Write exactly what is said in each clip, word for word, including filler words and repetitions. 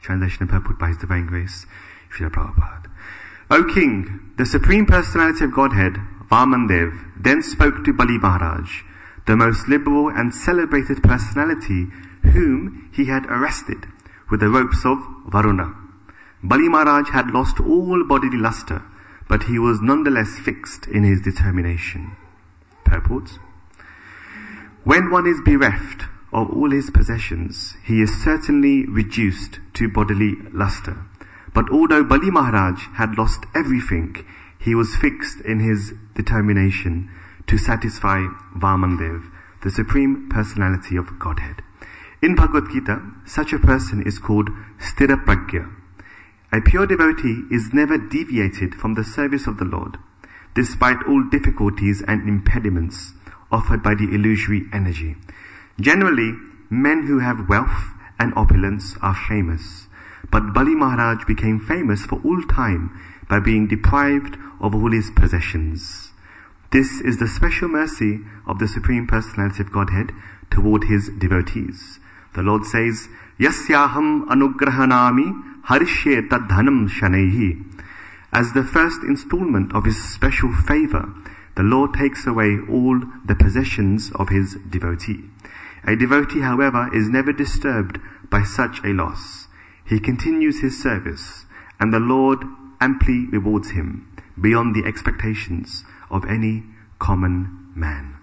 Translation and purport by His Divine Grace, Srila Prabhupada. O King, the Supreme Personality of Godhead, Vamandev, then spoke to Bali Maharaj, the most liberal and celebrated personality whom he had arrested with the ropes of Varuna. Bali Maharaj had lost all bodily luster, but he was nonetheless fixed in his determination. Purport. When one is bereft of all his possessions, he is certainly reduced to bodily luster. But although Bali Maharaj had lost everything, he was fixed in his determination to satisfy Vamandev, the Supreme Personality of Godhead. In Bhagavad Gita, such a person is called Sthira Pragya. A pure devotee is never deviated from the service of the Lord, despite all difficulties and impediments offered by the illusory energy. Generally, men who have wealth and opulence are famous, but Bali Maharaj became famous for all time by being deprived of all his possessions. This is the special mercy of the Supreme Personality of Godhead toward His devotees. The Lord says, Yasyaham anugrahanami harishye tadhanam shanaihi. As the first installment of His special favor, the Lord takes away all the possessions of His devotee. A devotee, however, is never disturbed by such a loss. He continues his service, and the Lord amply rewards him beyond the expectations of any common man.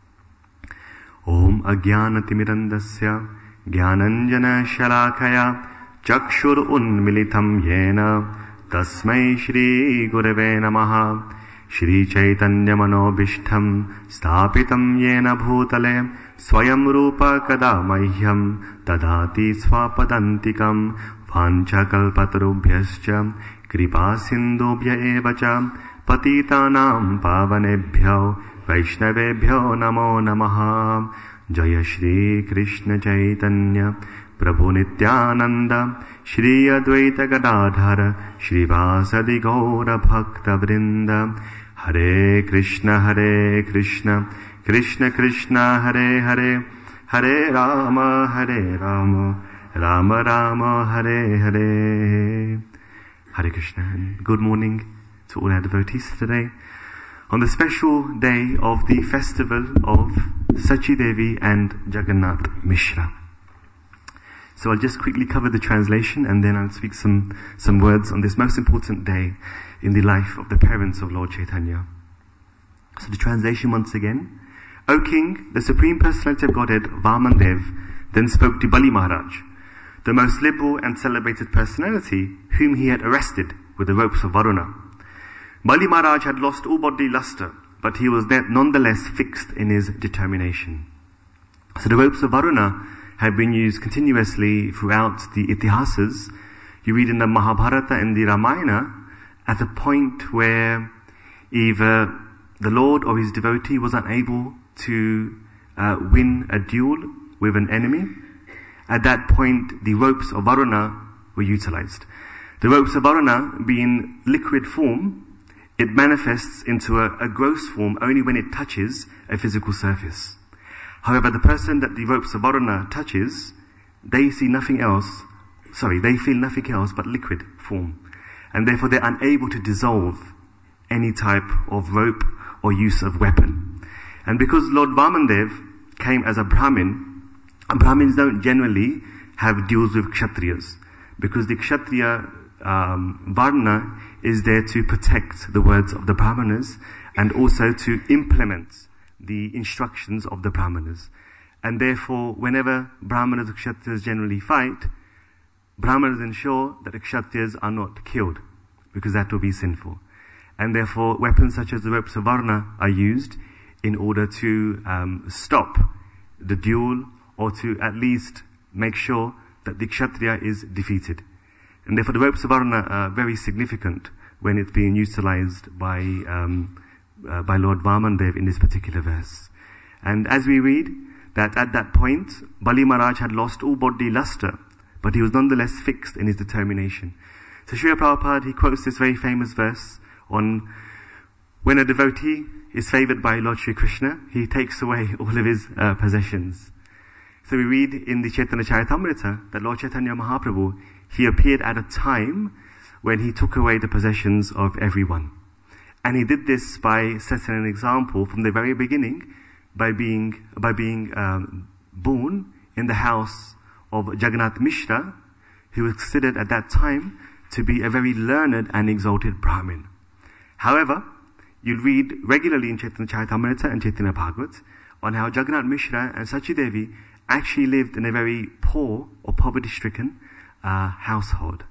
Om Ajnanatimirandasya Jnananjana Shalakaya Chakshur Unmilitam Yena Tasmai Shri Gurave Namaha. Shri Chaitanya Manobishtham Stapitam Yena Bhutale Swayam Rupa Kada Mahyam Tadati Swapadantikam Vancha Kalpatarubhyascha Kripa Sindhubhya Evacha Patitanam Pavanebhyo Vaishnavebhyo Namo Namaha. Jaya Shri Krishna Chaitanya Prabhu Nityananda Shri Advaita Gadadhara Shri Vasadi Gaura Bhakta Vrinda. Hare Krishna Hare Krishna Krishna Krishna Hare Hare Hare Rama Hare Rama Rama Rama Hare Hare. Hare Krishna, and good morning to all our devotees today on the special day of the festival of Sachi Devi and Jagannath Mishra. So I'll just quickly cover the translation, and then I'll speak some, some words on this most important day in the life of the parents of Lord Chaitanya. So the translation once again. O King, the Supreme Personality of Godhead, Vamandev, then spoke to Bali Maharaj, the most liberal and celebrated personality whom he had arrested with the ropes of Varuna. Bali Maharaj had lost all bodily luster, but he was nonetheless fixed in his determination. So the ropes of Varuna have been used continuously throughout the Itihasas. You read in the Mahabharata and the Ramayana at the point where either the Lord or his devotee was unable to uh, win a duel with an enemy. At that point, the ropes of Varuna were utilized. The ropes of Varuna, being liquid form, it manifests into a, a gross form only when it touches a physical surface. However, the person that the ropes of Varuna touches, they see nothing else, sorry, they feel nothing else but liquid form. And therefore they're unable to dissolve any type of rope or use of weapon. And because Lord Vamandev came as a Brahmin, Brahmins don't generally have duels with Kshatriyas, because the Kshatriya um, Varna is there to protect the words of the Brahmanas and also to implement the instructions of the Brahmanas. And therefore, whenever Brahmanas and Kshatriyas generally fight, Brahmanas ensure that the Kshatriyas are not killed, because that will be sinful. And therefore, weapons such as the ropes of Varna are used in order to um, stop the duel, or to at least make sure that the Kshatriya is defeated. And therefore, the ropes of Varna are very significant when it's being utilized by um, uh, by Lord Vamandev in this particular verse. And as we read, that at that point, Bali Maharaj had lost all bodily luster, but he was nonetheless fixed in his determination. So Srila Prabhupada, he quotes this very famous verse on when a devotee is favored by Lord Shri Krishna, he takes away all of his uh, possessions. So we read in the Chaitanya Charitamrita that Lord Chaitanya Mahaprabhu, he appeared at a time when he took away the possessions of everyone. And he did this by setting an example from the very beginning by being, by being um, born in the house of Jagannath Mishra, who was considered at that time to be a very learned and exalted Brahmin. However, you'll read regularly in Chaitanya Charitamrita and Chaitanya Bhagavat on how Jagannath Mishra and Sachi Devi actually lived in a very poor or poverty-stricken uh, household.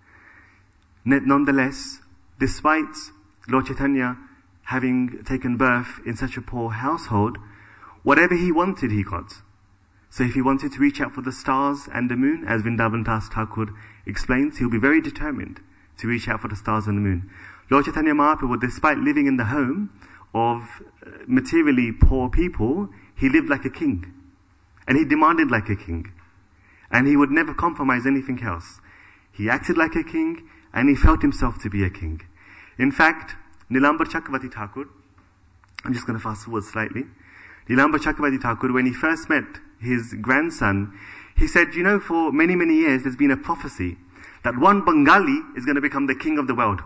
Nonetheless, despite Lord Chaitanya having taken birth in such a poor household, whatever he wanted, he got. So if he wanted to reach out for the stars and the moon, as Vrindavan Das Thakur explains, he'll be very determined to reach out for the stars and the moon. Lord Chaitanya Mahaprabhu, despite living in the home of materially poor people, he lived like a king. And he demanded like a king. And he would never compromise anything else. He acted like a king, and he felt himself to be a king. In fact, Nilambar Chakravarti Thakur, I'm just going to fast forward slightly. Nilambar Chakravarti Thakur, when he first met his grandson, he said, you know, for many, many years there's been a prophecy that one Bengali is going to become the king of the world.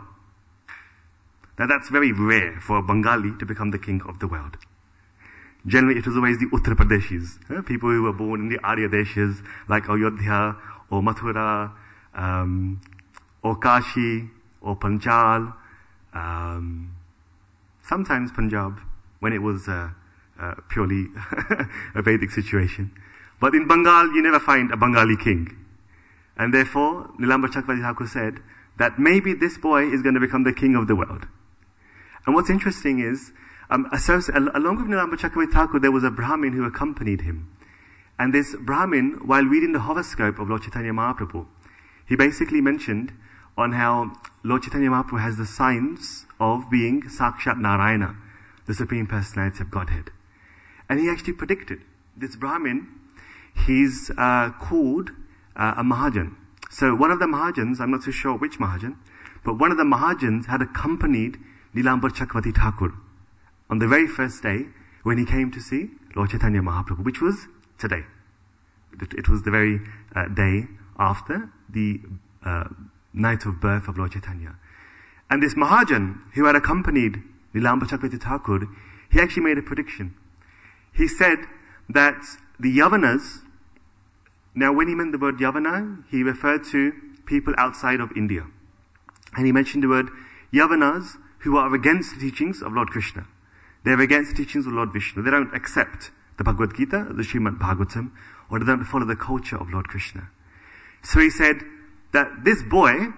Now that's very rare for a Bengali to become the king of the world. Generally it was always the Uttar Pradeshis, eh? People who were born in the Arya Deshas, like Ayodhya or Mathura, um, or Kashi or Panchal, um, sometimes Punjab, when it was uh, uh, purely a Vedic situation. But in Bengal, you never find a Bengali king. And therefore, Nilambar Chakravarti Thakur said that maybe this boy is going to become the king of the world. And what's interesting is, um, along with Nilambar Chakravarti Thakur, there was a Brahmin who accompanied him. And this Brahmin, while reading the horoscope of Lord Chaitanya Mahaprabhu, he basically mentioned on how Lord Chaitanya Mahaprabhu has the signs of being Sakshat Narayana, the Supreme Personality of Godhead. And he actually predicted, this Brahmin, he's uh, called uh, a Mahajan. So one of the Mahajans, I'm not too sure which Mahajan, but one of the Mahajans had accompanied Nilambar Chakravarti Thakur on the very first day when he came to see Lord Chaitanya Mahaprabhu, which was today. It, it was the very uh, day after the uh, night of birth of Lord Chaitanya. And this Mahajan, who had accompanied Nilambar Chakravarti Thakur, he actually made a prediction. He said that the Yavanas, now when he meant the word Yavana, he referred to people outside of India. And he mentioned the word Yavanas, who are against the teachings of Lord Krishna. They're against the teachings of Lord Vishnu. They don't accept the Bhagavad Gita, the Srimad Bhagavatam, or they don't follow the culture of Lord Krishna. So he said that this boy,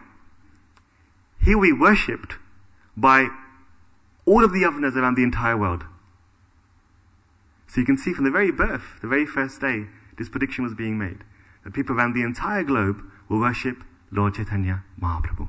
he will be worshipped by all of the Yavanas around the entire world. So you can see from the very birth, the very first day, this prediction was being made. That people around the entire globe will worship Lord Chaitanya Mahaprabhu.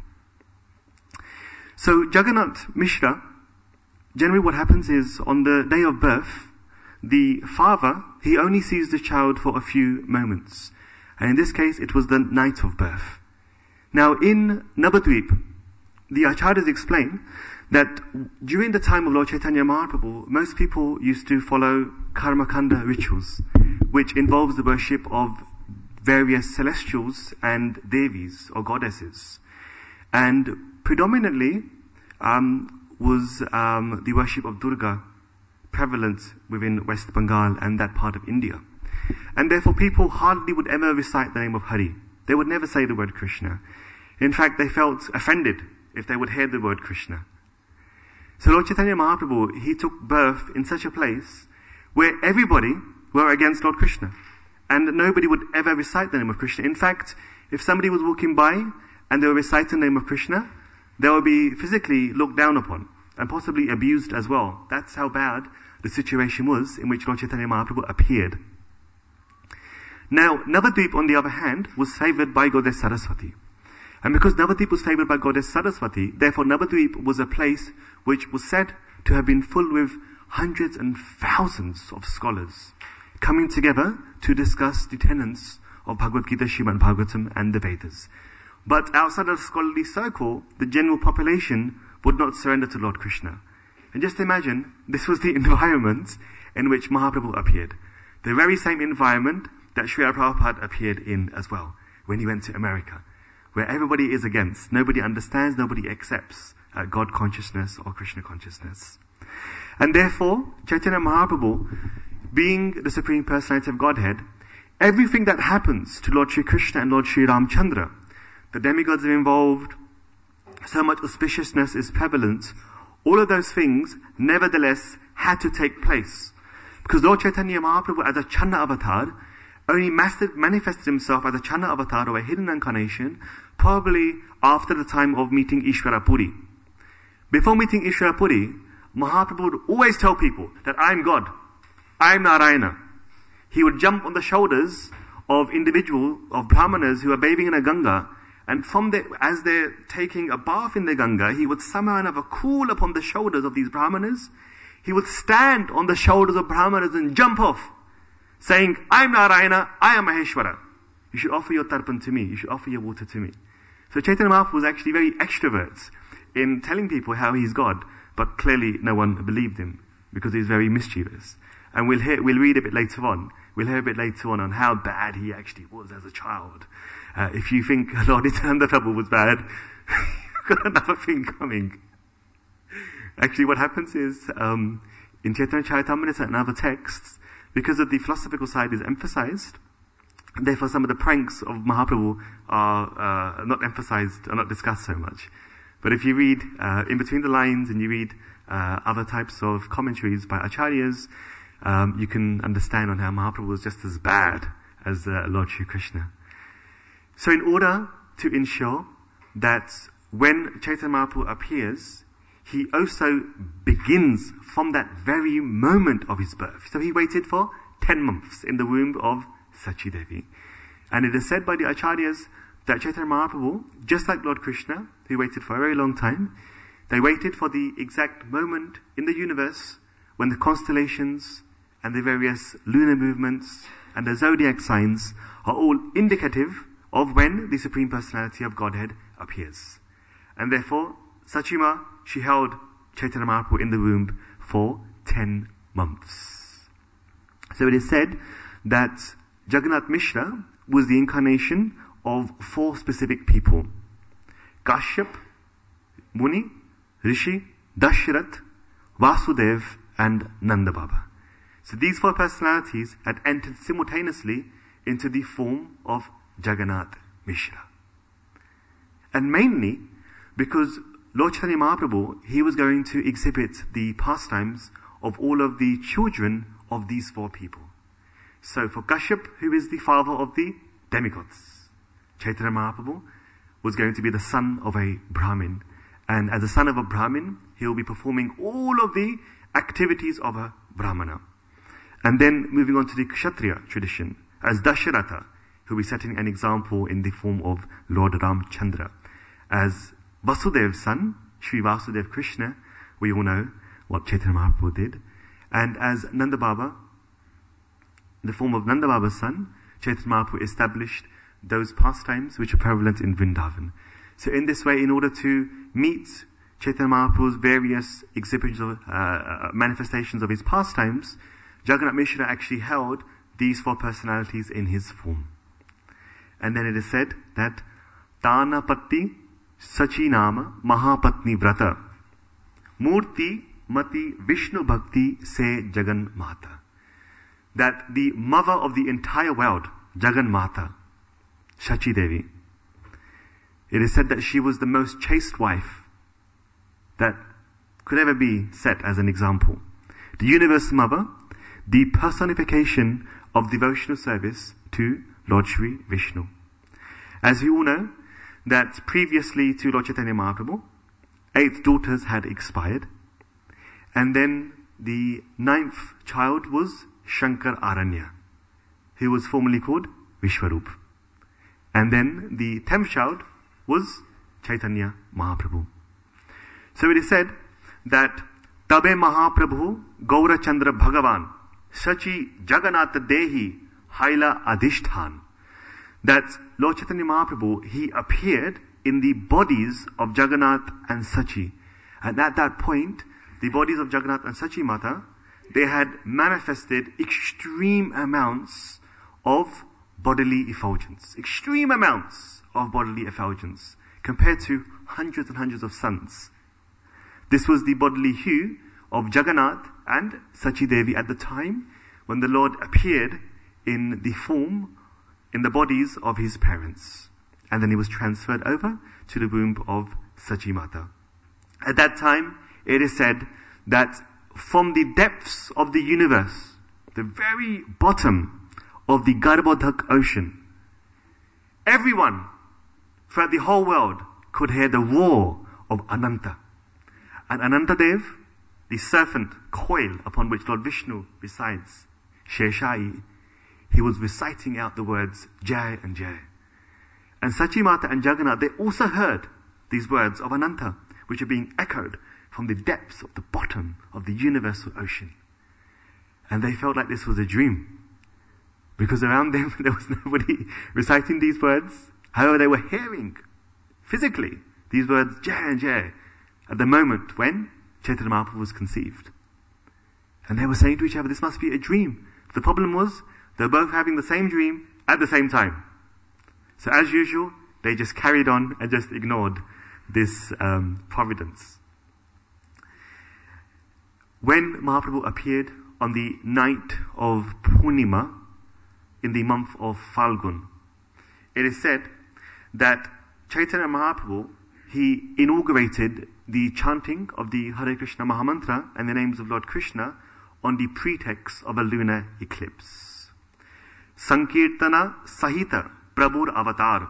So Jagannath Mishra, generally what happens is on the day of birth, the father, he only sees the child for a few moments. And in this case, it was the night of birth. Now in Navadvip, the Acharyas explain that during the time of Lord Chaitanya Mahaprabhu, most people used to follow Karmakanda rituals, which involves the worship of various celestials and devis or goddesses. And predominantly um, was um, the worship of Durga prevalent within West Bengal and that part of India. And therefore people hardly would ever recite the name of Hari. They would never say the word Krishna. In fact, they felt offended if they would hear the word Krishna. So Lord Chaitanya Mahaprabhu, he took birth in such a place where everybody were against Lord Krishna. And nobody would ever recite the name of Krishna. In fact, if somebody was walking by and they were reciting the name of Krishna, they would be physically looked down upon and possibly abused as well. That's how bad the situation was in which Lord Chaitanya Mahaprabhu appeared. Now, Navadvip, on the other hand, was favored by Goddess Saraswati. And because Navadvip was favored by Goddess Saraswati, therefore Navadvip was a place which was said to have been full with hundreds and thousands of scholars coming together to discuss the tenets of Bhagavad Gita, Srimad Bhagavatam and the Vedas. But outside of the scholarly circle, the general population would not surrender to Lord Krishna. And just imagine, this was the environment in which Mahaprabhu appeared. The very same environment that Srila Prabhupada appeared in as well, when he went to America. where everybody is against. Nobody understands, nobody accepts uh, God consciousness or Krishna consciousness. And therefore, Chaitanya Mahaprabhu, being the Supreme Personality of Godhead, everything that happens to Lord Sri Krishna and Lord Sri Ramchandra, the demigods are involved, so much auspiciousness is prevalent, all of those things nevertheless had to take place. Because Lord Chaitanya Mahaprabhu as a Channa avatar only manifested himself as a Channa avatar or a hidden incarnation probably after the time of meeting Ishvara Puri. Before meeting Ishvara Puri, Mahaprabhu would always tell people that I'm God, I'm Narayana. He would jump on the shoulders of individual, of brahmanas who are bathing in a Ganga, and from the, as they're taking a bath in the Ganga, he would somehow or another cool upon the shoulders of these brahmanas. He would stand on the shoulders of brahmanas and jump off, saying, I'm Narayana, I am Maheshwara. You should offer your tarpan to me, you should offer your water to me. So Chaitanya Mahaprabhu was actually very extrovert in telling people how he's God, but clearly no one believed him because he's very mischievous. And we'll hear, we'll read a bit later on, we'll hear a bit later on on how bad he actually was as a child. Uh, if you think Lord Nityananda Prabhu was bad, you've got another thing coming. Actually, what happens is, um, in Chaitanya Charitamrita and other texts, because of the philosophical side is emphasized, therefore some of the pranks of Mahaprabhu are uh, not emphasized, are not discussed so much. But if you read uh, in between the lines and you read uh, other types of commentaries by acharyas, um, you can understand on how Mahaprabhu was just as bad as uh, Lord Shri Krishna. So in order to ensure that when Chaitanya Mahaprabhu appears, he also begins from that very moment of his birth. So he waited for ten months in the womb of Sachi Devi. And it is said by the acharyas that Chaitanya Mahaprabhu, just like Lord Krishna, who waited for a very long time, they waited for the exact moment in the universe when the constellations and the various lunar movements and the zodiac signs are all indicative of when the Supreme Personality of Godhead appears. And therefore, Sachima, she held Chaitanya Mahaprabhu in the womb for ten months. So it is said that Jagannath Mishra was the incarnation of four specific people: Kashyap, Muni, Rishi, Dashrath, Vasudev, and Nanda Baba. So these four personalities had entered simultaneously into the form of Jagannath Mishra. And mainly because Lord Chaitanya Mahaprabhu, he was going to exhibit the pastimes of all of the children of these four people. So for Kashyap, who is the father of the demigods, Chaitanya Mahaprabhu was going to be the son of a Brahmin. And as a son of a Brahmin, he will be performing all of the activities of a Brahmana. And then moving on to the Kshatriya tradition, as Dasharatha, who will be setting an example in the form of Lord Ramchandra. As Vasudev's son, Sri Vasudev Krishna, we all know what Chaitanya Mahaprabhu did. And as Nanda Baba, in the form of Nanda Baba's son, Chaitanya Mahaprabhu established those pastimes which are prevalent in Vrindavan. So in this way, in order to meet Chaitanya Mahaprabhu's various exhibitions of, uh, manifestations of his pastimes, Jagannath Mishra actually held these four personalities in his form. And then it is said that Tanapatti Sachinama Mahapatni Vrata Murti Mati Vishnu Bhakti Se Jagan Mata. That the mother of the entire world, Jagan Mata, Sachi Devi, it is said that she was the most chaste wife that could ever be set as an example. The universal mother, the personification of devotional service to Lord Shri Vishnu. As we all know, that previously to Lord Chaitanya Mahaprabhu, eight daughters had expired, and then the ninth child was Shankar Aranya, who was formerly called Vishwarup. And then the tenth child was Chaitanya Mahaprabhu. So it is said that Tabe Mahaprabhu Gaura Chandra Bhagavan Sachi Jagannath Dehi Haila Adhishthan. That Lord Chaitanya Mahaprabhu, he appeared in the bodies of Jagannath and Sachi. And at that point, the bodies of Jagannath and Sachi Mata, they had manifested extreme amounts of bodily effulgence, extreme amounts of bodily effulgence, compared to hundreds and hundreds of suns. This was the bodily hue of Jagannath and Sachi Devi at the time when the Lord appeared in the form, in the bodies of his parents. And then he was transferred over to the womb of Sachi Mata. At that time, it is said that from the depths of the universe, the very bottom of the Garbhodak ocean, everyone throughout the whole world could hear the roar of Ananta. And Anantadev, the serpent coil upon which Lord Vishnu resides, Sheshai, he was reciting out the words Jai and Jai. And Sachi Mata and Jagannath, they also heard these words of Ananta, which are being echoed from the depths of the bottom of the universal ocean. And they felt like this was a dream, because around them there was nobody reciting these words. However, they were hearing physically these words Jai and Jai at the moment when Chaitanya Mahaprabhu was conceived. And they were saying to each other, this must be a dream. The problem was, they were both having the same dream at the same time. So as usual, they just carried on and just ignored this um, providence. When Mahaprabhu appeared on the night of Purnima, in the month of Falgun, it is said that Chaitanya Mahaprabhu, he inaugurated the chanting of the Hare Krishna Mahamantra and the names of Lord Krishna on the pretext of a lunar eclipse. Sankirtana Sahita Prabhur Avatar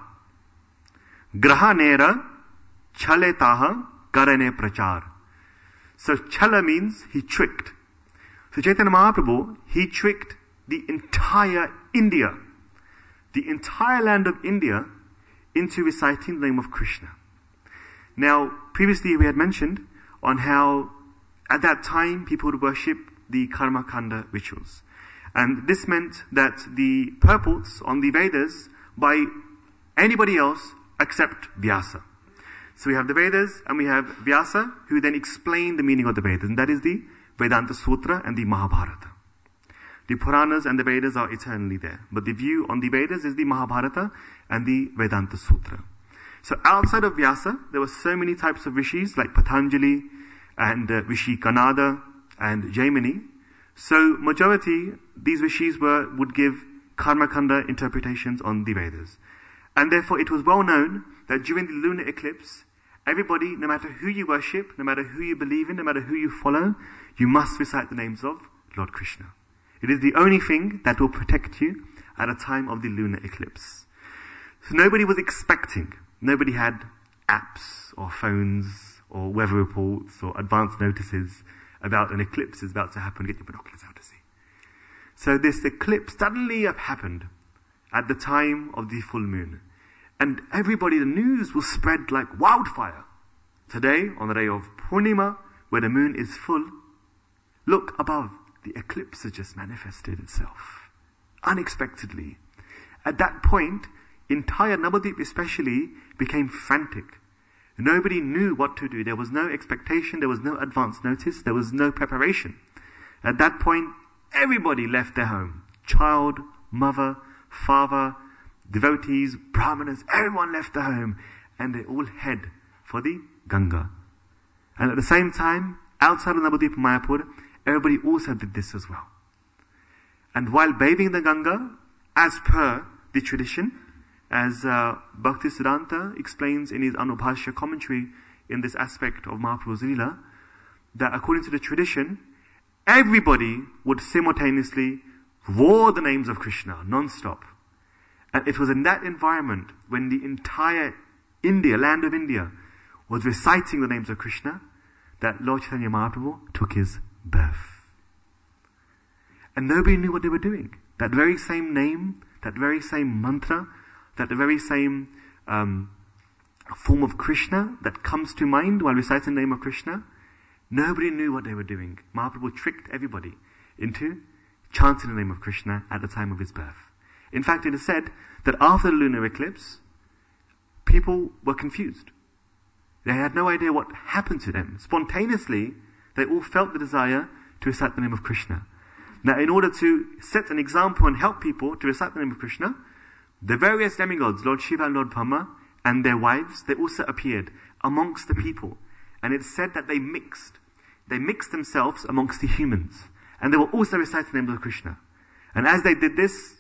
Graha Nera Chale Taha Karane Prachar. So Chala means he tricked. So Chaitanya Mahaprabhu, he tricked the entire India, the entire land of India, into reciting the name of Krishna. Now, previously we had mentioned on how at that time people would worship the Karma Kanda rituals. And this meant that the purports on the Vedas by anybody else except Vyasa. So we have the Vedas and we have Vyasa, who then explain the meaning of the Vedas, and that is the Vedanta Sutra and the Mahabharata. The Puranas and the Vedas are eternally there, but the view on the Vedas is the Mahabharata and the Vedanta Sutra. So outside of Vyasa, there were so many types of rishis like Patanjali and uh, Rishi Kanada and Jaimini. So majority, these rishis were, would give Karmakanda interpretations on the Vedas. And therefore it was well known that during the lunar eclipse, everybody, no matter who you worship, no matter who you believe in, no matter who you follow, you must recite the names of Lord Krishna. It is the only thing that will protect you at a time of the lunar eclipse. So nobody was expecting, nobody had apps or phones or weather reports or advance notices about an eclipse is about to happen. Get your binoculars out to see. So this eclipse suddenly happened at the time of the full moon. And everybody, the news was spread like wildfire. Today, on the day of Purnima, where the moon is full, look above, the eclipse has just manifested itself. Unexpectedly. At that point, entire Navadvip especially became frantic. Nobody knew what to do. There was no expectation, there was no advance notice, there was no preparation. At that point, everybody left their home. Child, mother, father, devotees, brahmanas, everyone left their home, and they all head for the Ganga. And at the same time, outside of Navadvip Mayapur, everybody also did this as well. And while bathing the Ganga, as per the tradition, as uh, Bhaktisiddhanta explains in his Anubhashya commentary in this aspect of Mahaprabhu's Leela, that according to the tradition, everybody would simultaneously roar the names of Krishna non-stop. And it was in that environment when the entire India, land of India, was reciting the names of Krishna, that Lord Chaitanya Mahaprabhu took his birth. And nobody knew what they were doing. That very same name, that very same mantra, that the very same um, form of Krishna that comes to mind while reciting the name of Krishna, nobody knew what they were doing. Mahaprabhu tricked everybody into chanting the name of Krishna at the time of his birth. In fact, it is said that after the lunar eclipse, people were confused. They had no idea what happened to them. Spontaneously, they all felt the desire to recite the name of Krishna. Now, in order to set an example and help people to recite the name of Krishna, The various demigods, Lord Shiva and Lord Brahma, and their wives, they also appeared amongst the people. And it's said that they mixed. They mixed themselves amongst the humans. And they were also reciting the name of Krishna. And as they did this,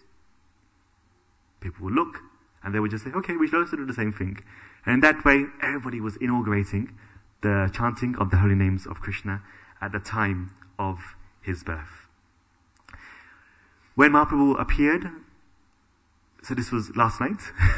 people would look, and they would just say, okay, we should also do the same thing. And in that way, everybody was inaugurating the chanting of the holy names of Krishna at the time of his birth. When Mahaprabhu appeared, so this was last night.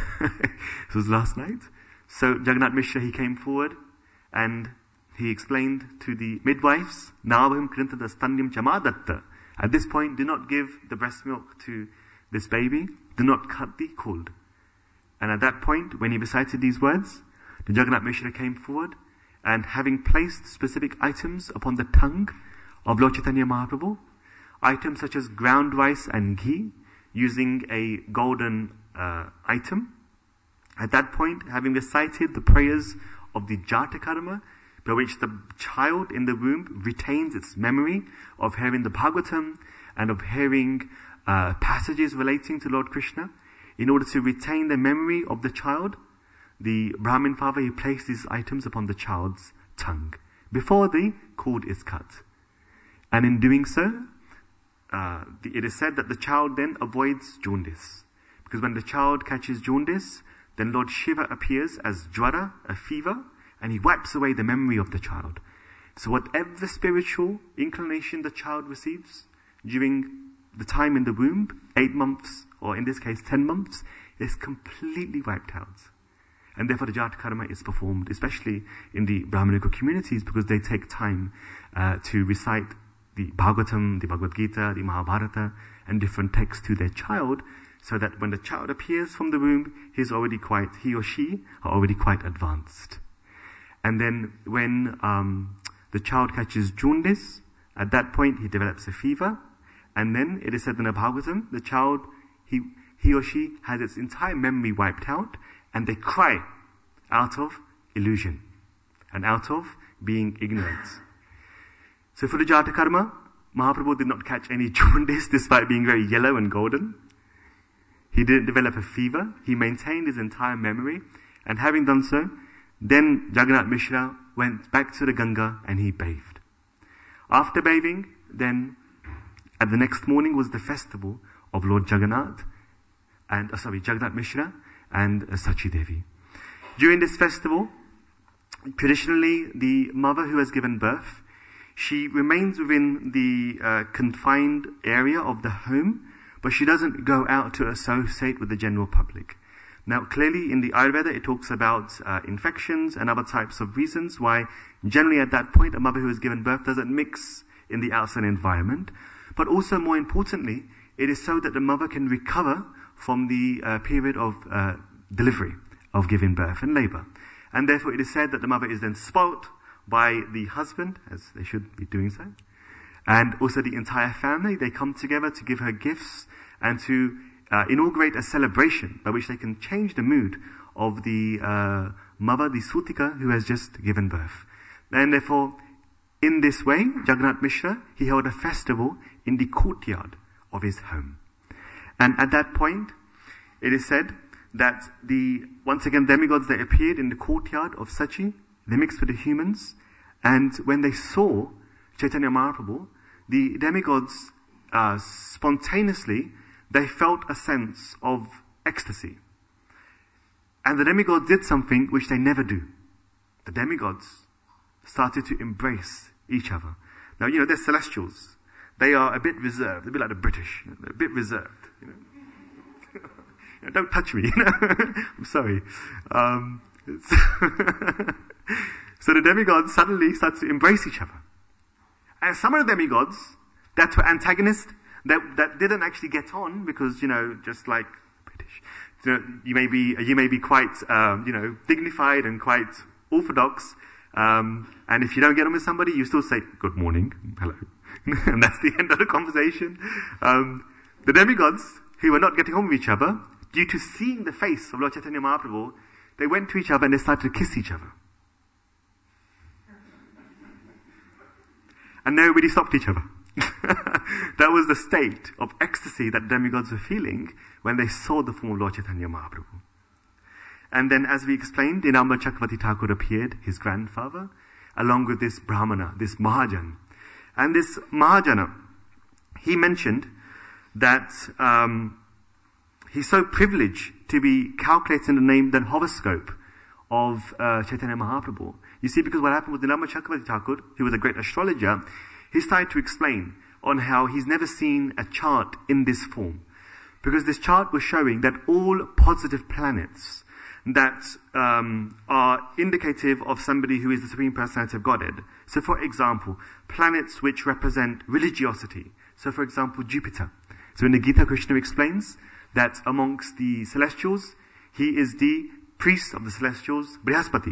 This was last night. So Jagannath Mishra, he came forward and he explained to the midwives, Navahim Krintada Standim Chamadatta. At this point, do not give the breast milk to this baby. Do not cut the cord. And at that point, when he recited these words, the Jagannath Mishra came forward and having placed specific items upon the tongue of Lord Chaitanya Mahaprabhu, items such as ground rice and ghee, using a golden uh, item. At that point, having recited the prayers of the Jata Karma, by which the child in the womb retains its memory of hearing the Bhagavatam and of hearing uh, passages relating to Lord Krishna, in order to retain the memory of the child, the Brahmin father, he placed these items upon the child's tongue before the cord is cut. And in doing so, Uh, the, it is said that the child then avoids jaundice. Because when the child catches jaundice, then Lord Shiva appears as Jwara, a fever, and he wipes away the memory of the child. So whatever spiritual inclination the child receives during the time in the womb, eight months, or in this case ten months, is completely wiped out. And therefore the Jata Karma is performed, especially in the Brahmanical communities, because they take time uh, to recite the Bhagavatam, the Bhagavad Gita, the Mahabharata, and different texts to their child, so that when the child appears from the womb, he's already quite, he or she are already quite advanced. And then when um, the child catches jaundice, at that point he develops a fever, and then it is said in the Bhagavatam, the child, he, he or she has its entire memory wiped out, and they cry out of illusion, and out of being ignorant. So for the Jata Karma, Mahaprabhu did not catch any jaundice despite being very yellow and golden. He didn't develop a fever. He maintained his entire memory. And having done so, then Jagannath Mishra went back to the Ganga and he bathed. After bathing, then at the next morning was the festival of Lord Jagannath, and uh, sorry, Jagannath Mishra and uh, Sachi Devi. During this festival, traditionally the mother who has given birth, she remains within the uh, confined area of the home, but she doesn't go out to associate with the general public. Now, clearly in the Ayurveda, it talks about uh, infections and other types of reasons why generally at that point a mother who has given birth doesn't mix in the outside environment. But also more importantly, it is so that the mother can recover from the uh, period of uh, delivery, of giving birth and labor. And therefore it is said that the mother is then spoilt by the husband, as they should be doing so, and also the entire family. They come together to give her gifts and to uh, inaugurate a celebration by which they can change the mood of the uh, mother, the Sutika, who has just given birth. And therefore, in this way, Jagannath Mishra, he held a festival in the courtyard of his home. And at that point, it is said that the, once again, demigods, they appeared in the courtyard of Sachi. They mixed with the humans, and when they saw Chaitanya Mahaprabhu, the demigods uh, spontaneously, they felt a sense of ecstasy. And the demigods did something which they never do. The demigods started to embrace each other. Now, you know, they're celestials. They are a bit reserved, a bit like the British. You know, they're a bit reserved. You know. You know, don't touch me. You know? I'm sorry. Um, So the demigods suddenly start to embrace each other. And some of the demigods that were antagonists, that, that didn't actually get on because, you know, just like British, you know, you may be, you may be quite, um, you know, dignified and quite orthodox. Um, and if you don't get on with somebody, you still say, good morning, hello. And that's the end of the conversation. Um, the demigods, who were not getting on with each other, due to seeing the face of Lord Chaitanya Mahaprabhu, they went to each other and they started to kiss each other. And nobody stopped each other. That was the state of ecstasy that demigods were feeling when they saw the form of Lord Chaitanya Mahaprabhu. And then, as we explained, Dinambar Chakravarti Thakur appeared, his grandfather, along with this Brahmana, this Mahajan. And this Mahajana, he mentioned that um, he's so privileged to be calculating the name, the horoscope of uh, Chaitanya Mahaprabhu. You see, because what happened with Dinambar Chakravarti Thakur, who was a great astrologer, he started to explain on how he's never seen a chart in this form. Because this chart was showing that all positive planets that um, are indicative of somebody who is the Supreme Personality of Godhead. So for example, planets which represent religiosity. So for example, Jupiter. So in the Gita, Krishna explains that amongst the celestials, he is the priest of the celestials, Brihaspati.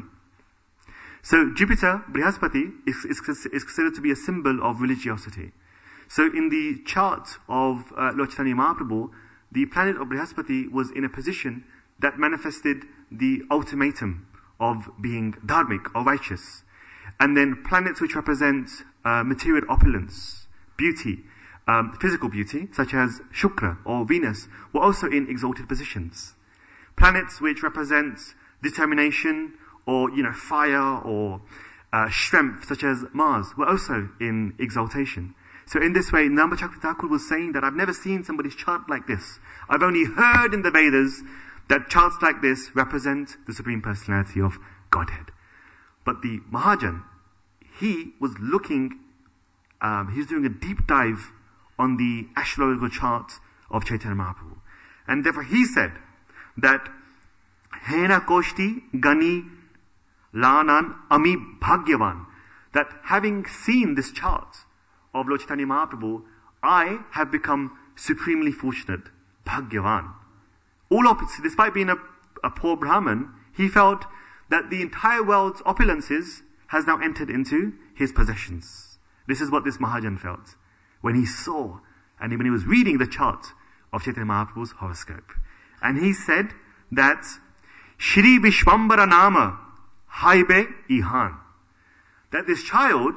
So Jupiter, Brihaspati, is, is, is considered to be a symbol of religiosity. So in the chart of uh, Lord Chaitanya Mahaprabhu, the planet of Brihaspati was in a position that manifested the ultimatum of being dharmic or righteous. And then planets which represent uh, material opulence, beauty, um, physical beauty, such as Shukra or Venus, were also in exalted positions. Planets which represent determination or, you know, fire or uh, strength, such as Mars, were also in exaltation. So in this way, Dinambar Chakravarti Thakur was saying that I've never seen somebody's chart like this. I've only heard in the Vedas that charts like this represent the Supreme Personality of Godhead. But the Mahajan, he was looking, um, he was doing a deep dive on the astrological chart of Chaitanya Mahaprabhu. And therefore he said that Hena Koshti Gani Lanan Ami Bhagyavan, that having seen this chart of Lord Chaitanya Mahaprabhu, I have become supremely fortunate, Bhagyavan. All opposites, despite being a, a poor Brahmin, he felt that the entire world's opulences has now entered into his possessions. This is what this Mahajan felt when he saw and when he was reading the chart of Chaitanya Mahaprabhu's horoscope. And he said that Shri Vishwambara Nama Haibe Ihan, that this child,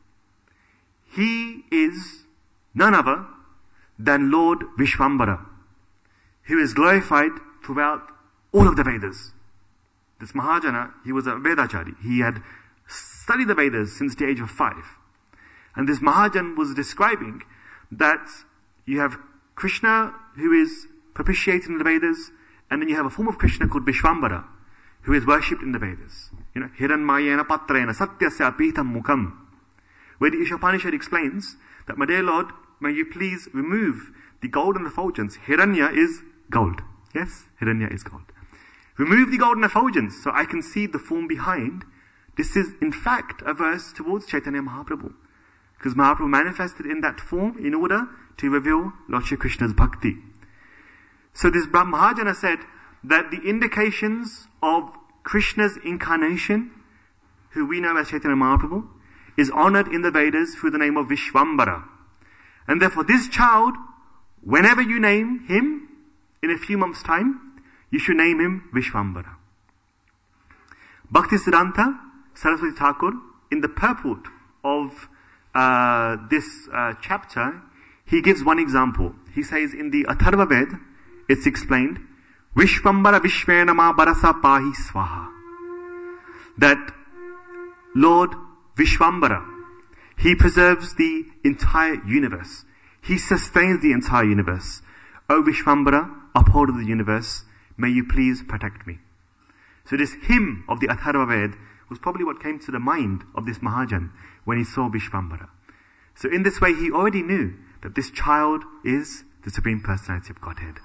he is none other than Lord Vishwambara, who is glorified throughout all of the Vedas. This Mahajana, he was a Vedachari. He had studied the Vedas since the age of five. And this Mahajan was describing that you have Krishna, who is propitiated in the Vedas, and then you have a form of Krishna called Vishwambara, who is worshipped in the Vedas. You know, Hiranmayena Patrena Satyasya Pitam Mukham. Where the Ishopanishad explains that, my dear Lord, may you please remove the gold and effulgence. Hiranya is gold. Yes, Hiranya is gold. Remove the gold and effulgence so I can see the form behind. This is in fact a verse towards Chaitanya Mahaprabhu. Because Mahaprabhu manifested in that form in order to reveal Lord Shri Krishna's bhakti. So this Mahajana said that the indications of Krishna's incarnation, who we know as Chaitanya Mahaprabhu, is honored in the Vedas through the name of Vishwambara. And therefore this child, whenever you name him, in a few months' time, you should name him Vishwambara. Bhaktisiddhanta Saraswati Thakur, in the purport of uh, this uh, chapter, he gives one example. He says in the Atharva Ved, it's explained, Vishwambara Vishvenama Barasa Pahi Swaha. That Lord Vishwambara, he preserves the entire universe. He sustains the entire universe. O Vishwambara, upholder of the universe, may you please protect me. So this hymn of the Atharva Ved was probably what came to the mind of this Mahajan when he saw Vishwambara. So in this way, he already knew that this child is the Supreme Personality of Godhead.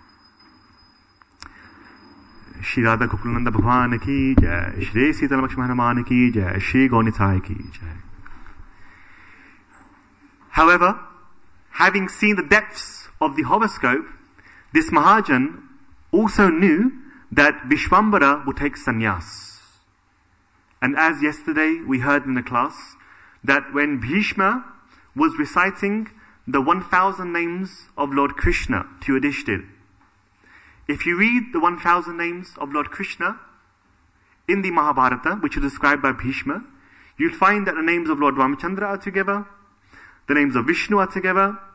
Shri Radha Gokulananda Bhagwan ki jai, Shri Sita Lakshmana Hanuman ki jai, Shri Gaunitai ki jai. However, having seen the depths of the horoscope, this Mahajan also knew that Vishwambara would take sannyas. And as yesterday we heard in the class, that when Bhishma was reciting the one thousand names of Lord Krishna to Yudhishthir, if you read the one thousand names of Lord Krishna in the Mahabharata, which is described by Bhishma, you'll find that the names of Lord Ramachandra are together, the names of Vishnu are together,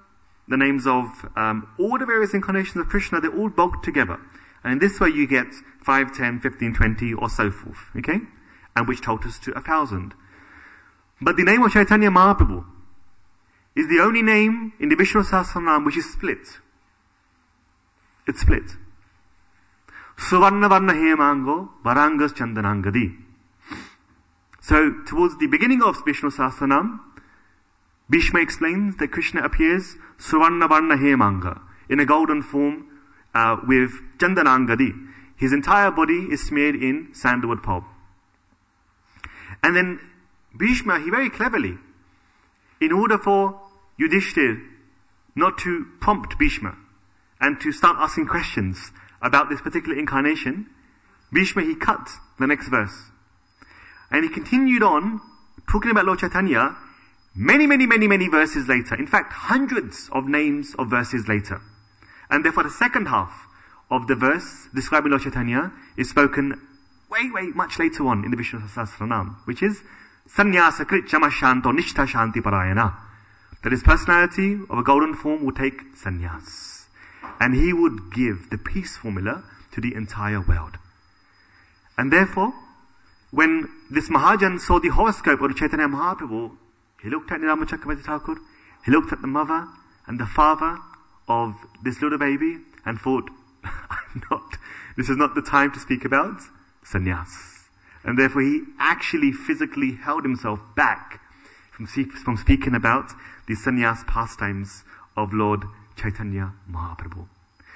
the names of um, all the various incarnations of Krishna, they're all bulked together. And in this way you get five, ten, fifteen, twenty, or so forth, okay? And which totals to a thousand. But the name of Chaitanya Mahaprabhu is the only name in the Vishnu Sahasranam which is split. It's split. Suvarna Varna Hemango Varangas Chandanangadi. So, towards the beginning of Vishnu Sahasranam, Bhishma explains that Krishna appears Suvarna Varna Hemanga, in a golden form uh, with Chandanangadi. His entire body is smeared in sandalwood pulp. And then Bhishma, he very cleverly, in order for Yudhishthir not to prompt Bhishma and to start asking questions about this particular incarnation, Bhishma, he cut the next verse. And he continued on talking about Lord Chaitanya many, many, many, many verses later. In fact, hundreds of names of verses later. And therefore the second half of the verse describing Lord Chaitanya is spoken way, way much later on in the Vishnu Sahasranam, which is Sannyasa Krit Chama Shanto Nishtha Shanti Parayana. That his personality of a golden form will take sannyas. And he would give the peace formula to the entire world. And therefore, when this Mahajan saw the horoscope of the Chaitanya Mahaprabhu, he looked at Nirama Chakravarti Thakur, he looked at the mother and the father of this little baby and thought, I'm not, this is not the time to speak about sannyas. And therefore he actually physically held himself back from, from speaking about the sannyas pastimes of Lord Chaitanya Mahaprabhu.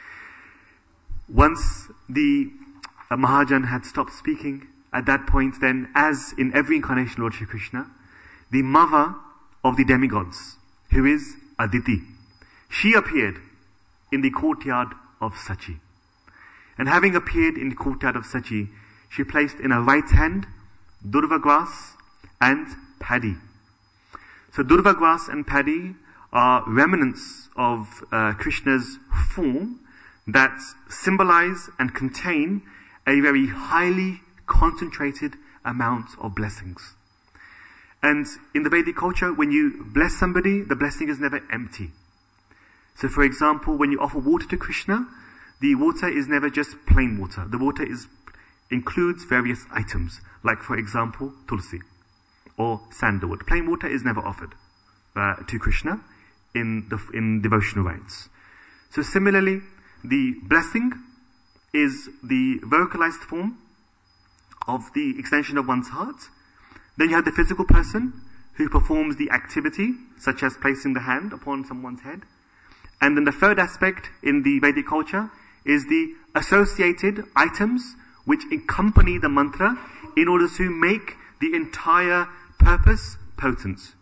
Once the uh, Mahajan had stopped speaking, at that point then, as in every incarnation of Lord Shri Krishna, the mother of the demigods, who is Aditi, she appeared in the courtyard of Sachi. And having appeared in the courtyard of Sachi, she placed in her right hand durva grass and paddy. So durva grass and paddy are remnants of uh, Krishna's form that symbolize and contain a very highly concentrated amount of blessings. And in the Vedic culture, when you bless somebody, the blessing is never empty. So for example, when you offer water to Krishna, the water is never just plain water. The water is includes various items, like for example, tulsi or sandalwood. Plain water is never offered uh, to Krishna in the in devotional rites. So similarly, the blessing is the vocalized form of the extension of one's heart. Then you have the physical person who performs the activity, such as placing the hand upon someone's head. And then the third aspect in the Vedic culture is the associated items which accompany the mantra in order to make the entire purpose potent.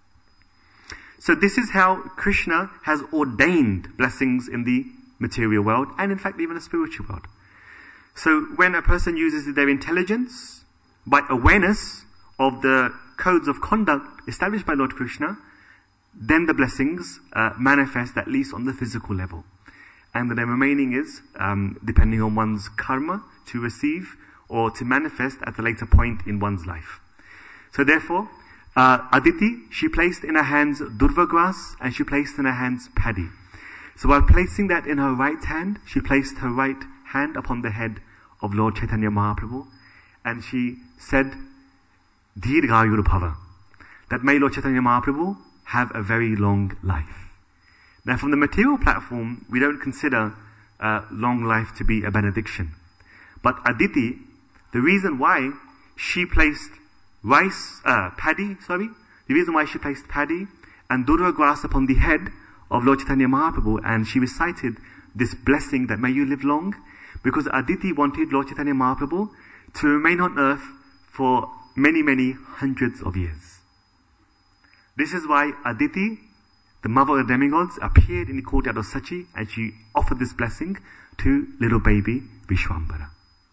So this is how Krishna has ordained blessings in the material world and in fact even the spiritual world. So when a person uses their intelligence by awareness of the codes of conduct established by Lord Krishna, then the blessings uh, manifest at least on the physical level. And the remaining is, um, depending on one's karma, to receive or to manifest at a later point in one's life. So therefore, uh, Aditi, she placed in her hands durva grass and she placed in her hands paddy. So while placing that in her right hand, she placed her right hand upon the head of Lord Chaitanya Mahaprabhu and she said, Dirghayur Bhava, that may Lord Chaitanya Mahaprabhu have a very long life. Now from the material platform, we don't consider uh, long life to be a benediction. But Aditi, the reason why she placed rice, uh, paddy, sorry, the reason why she placed paddy and durva grass upon the head of Lord Chaitanya Mahaprabhu and she recited this blessing that may you live long, because Aditi wanted Lord Chaitanya Mahaprabhu to remain on earth for many, many hundreds of years. This is why Aditi, the mother of the demigods, appeared in the courtyard of Sachi and she offered this blessing to little baby Vishwambara.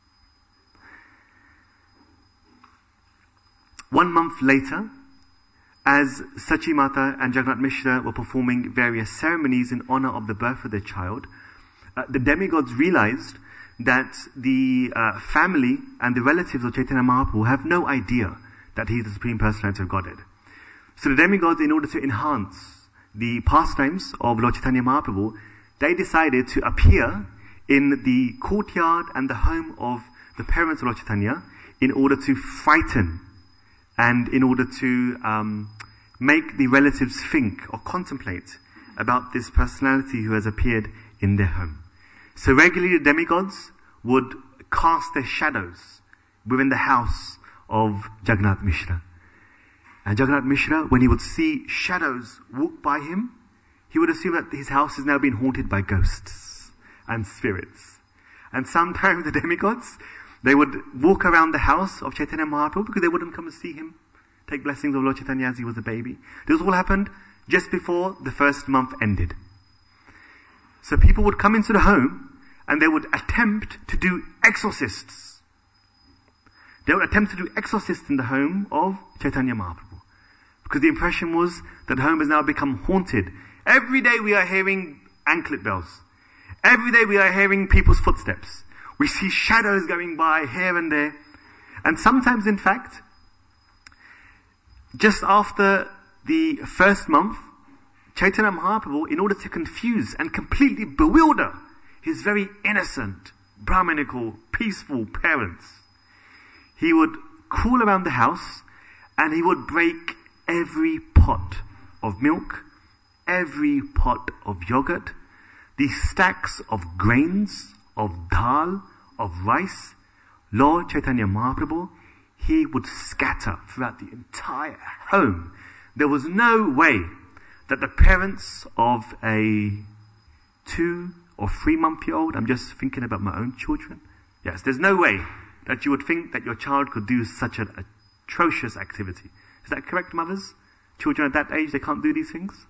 One month later, as Sachi Mata and Jagannath Mishra were performing various ceremonies in honor of the birth of their child, uh, the demigods realized that the uh, family and the relatives of Chaitanya Mahaprabhu have no idea that he is the Supreme Personality of Godhead. So the demigods, in order to enhance the pastimes of Lord Chaitanya Mahaprabhu, they decided to appear in the courtyard and the home of the parents of Lord Chaitanya in order to frighten and in order to um, make the relatives think or contemplate about this personality who has appeared in their home. So regularly the demigods would cast their shadows within the house of Jagannath Mishra. And Jagannath Mishra, when he would see shadows walk by him, he would assume that his house has now been haunted by ghosts and spirits. And sometimes the demigods, they would walk around the house of Chaitanya Mahaprabhu because they wouldn't come and see him, take blessings of Lord Chaitanya as he was a baby. This all happened just before the first month ended. So people would come into the home and they would attempt to do exorcists. They would attempt to do exorcists in the home of Chaitanya Mahaprabhu. Because the impression was that the home has now become haunted. Every day we are hearing anklet bells. Every day we are hearing people's footsteps. We see shadows going by here and there. And sometimes, in fact, just after the first month, Chaitanya Mahaprabhu, in order to confuse and completely bewilder his very innocent, Brahminical, peaceful parents, he would crawl around the house and he would break every pot of milk, every pot of yogurt, the stacks of grains, of dal, of rice. Lord Chaitanya Mahaprabhu, he would scatter throughout the entire home. There was no way that the parents of a two or three month year old, I'm just thinking about my own children. Yes, there's no way that you would think that your child could do such an atrocious activity. Is that correct, mothers? Children at that age, they can't do these things?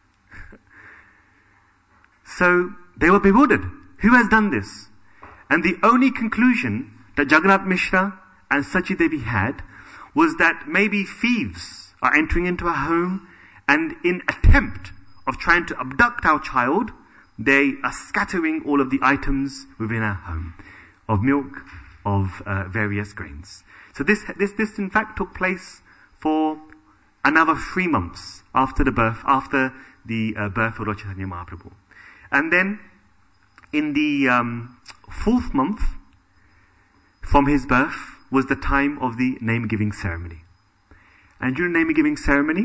So they were bewildered. Who has done this? And the only conclusion that Jagannath Mishra and Sachi Devi had was that maybe thieves are entering into a home and in attempt of trying to abduct our child, they are scattering all of the items within our home of milk, of uh, various grains. So this, this, this in fact took place for another three months after the birth, after the uh, birth of Lord Chaitanya Mahaprabhu. And then in the um, fourth month from his birth was the time of the name-giving ceremony. And during the name-giving ceremony,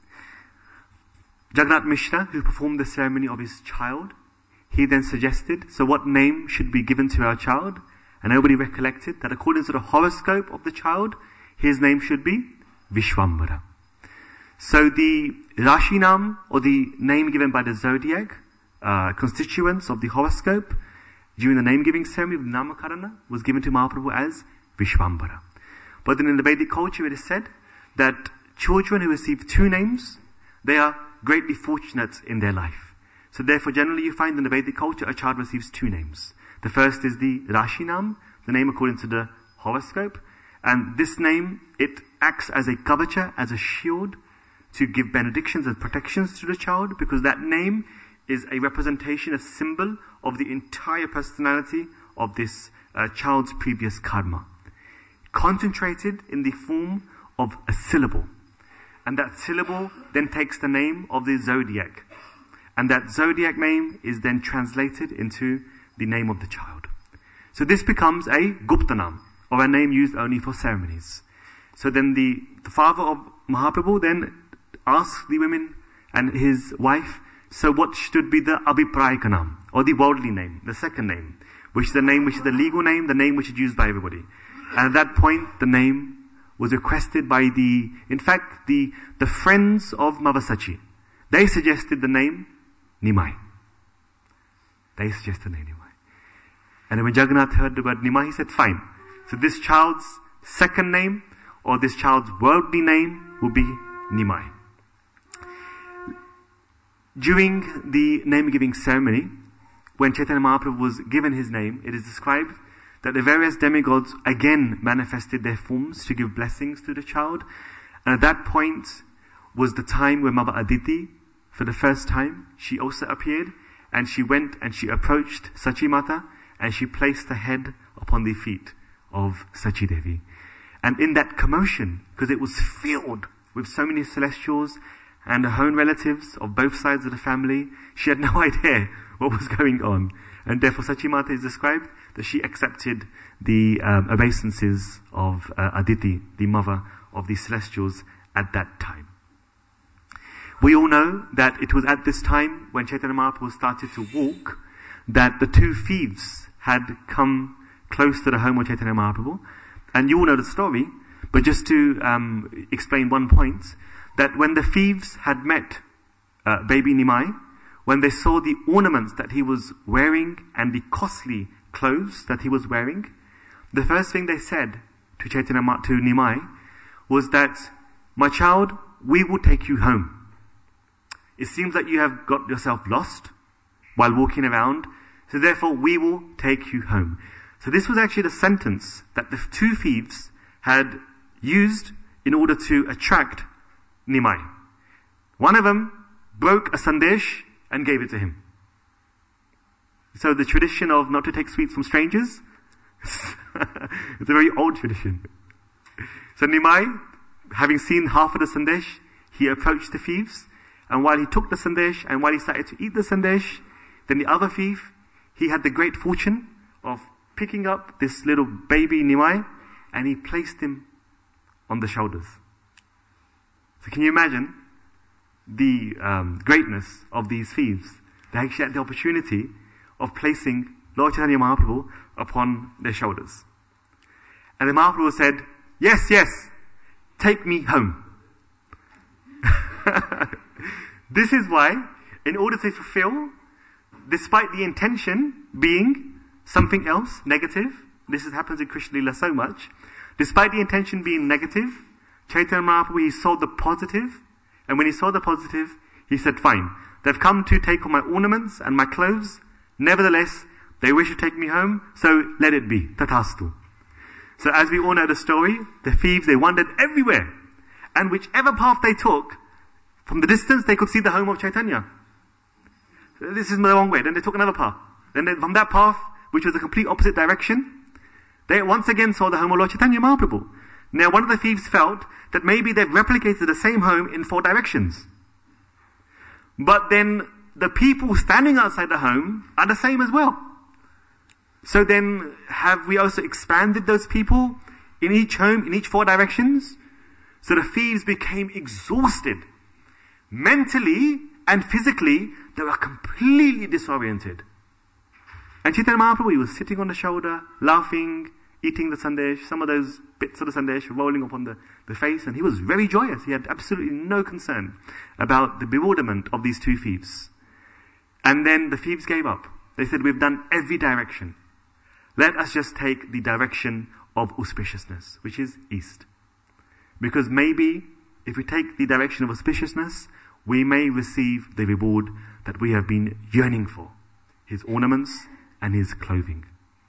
Jagannath Mishra, who performed the ceremony of his child, he then suggested, so what name should be given to our child? And nobody recollected that according to the horoscope of the child, his name should be Vishwambara. So the Rashi Nam, or the name given by the zodiac, uh, constituents of the horoscope, during the name-giving ceremony of Namakarana, was given to Mahaprabhu as Vishwambara. But then in the Vedic culture it is said that children who receive two names, they are greatly fortunate in their life. So therefore generally you find in the Vedic culture a child receives two names. The first is the Rashi Nam, the name according to the horoscope. And this name, it acts as a kavacha, as a shield, to give benedictions and protections to the child, because that name is a representation, a symbol of the entire personality of this uh, child's previous karma. Concentrated in the form of a syllable. And that syllable then takes the name of the zodiac. And that zodiac name is then translated into the name of the child. So this becomes a Guptanam, or a name used only for ceremonies. So then the, the father of Mahaprabhu then asks the women and his wife, so what should be the Abhiprayakanam, or the worldly name, the second name, which is the name which is the legal name, the name which is used by everybody. And at that point, the name was requested by the, in fact, the, the friends of Mavasachi. They suggested the name Nimai. They suggested the name Nimai. And then when Jagannath heard the word Nimai, he said, fine. So this child's second name, or this child's worldly name, will be Nimai. During the name-giving ceremony, when Chaitanya Mahaprabhu was given his name, it is described that the various demigods again manifested their forms to give blessings to the child. And at that point was the time when Mother Aditi, for the first time, she also appeared, and she went and she approached Sachi Mata, and she placed her head upon the feet of Sachi Devi. And in that commotion, because it was filled with so many celestials and her own relatives of both sides of the family, she had no idea what was going on. And therefore Sachimata is described that she accepted the um, obeisances of uh, Aditi, the mother of the celestials at that time. We all know that it was at this time when Chaitanya Mahaprabhu started to walk that the two thieves had come close to the home of Chaitanya Mahaprabhu. And you all know the story, but just to um, explain one point, that when the thieves had met uh, baby Nimai, when they saw the ornaments that he was wearing and the costly clothes that he was wearing, the first thing they said to Chaitanya Ma- to Nimai was that, "My child, we will take you home. It seems that you have got yourself lost while walking around, so therefore we will take you home." So this was actually the sentence that the two thieves had used in order to attract Nimai. One of them broke a sandesh and gave it to him. So the tradition of not to take sweets from strangers, it's a very old tradition. So Nimai, having seen half of the sandesh, he approached the thieves, and while he took the sandesh and while he started to eat the sandesh, then the other thief, he had the great fortune of picking up this little baby Nimai and he placed him on the shoulders. So can you imagine the um, greatness of these thieves? They actually had the opportunity of placing Lord Chaitanya Mahaprabhu upon their shoulders. And the Mahaprabhu said, "Yes, yes, take me home." This is why, in order to fulfill, despite the intention being something else, negative, this has happened in Krishna Lila so much, despite the intention being negative, Chaitanya Mahaprabhu, he saw the positive, and when he saw the positive, he said, "Fine, they've come to take all my ornaments and my clothes, nevertheless, they wish to take me home, so let it be, tathastu." So as we all know the story, the thieves, they wandered everywhere, and whichever path they took, from the distance they could see the home of Chaitanya. This is the wrong way. Then they took another path. Then they, from that path, which was the complete opposite direction, they once again saw the home of Lord Chaitanya Mahaprabhu. Now one of the thieves felt that maybe they've replicated the same home in four directions. But then the people standing outside the home are the same as well. So then have we also expanded those people in each home, in each four directions? So the thieves became exhausted. Mentally and physically, they were completely disoriented. And Chaitanya Mahaprabhu, he was sitting on the shoulder, laughing, eating the sandesh, some of those bits of the sandesh rolling upon the, the face, and he was very joyous. He had absolutely no concern about the bewilderment of these two thieves. And then the thieves gave up. They said, "We've done every direction. Let us just take the direction of auspiciousness, which is east. Because maybe if we take the direction of auspiciousness, we may receive the reward that we have been yearning for, his ornaments and his clothing."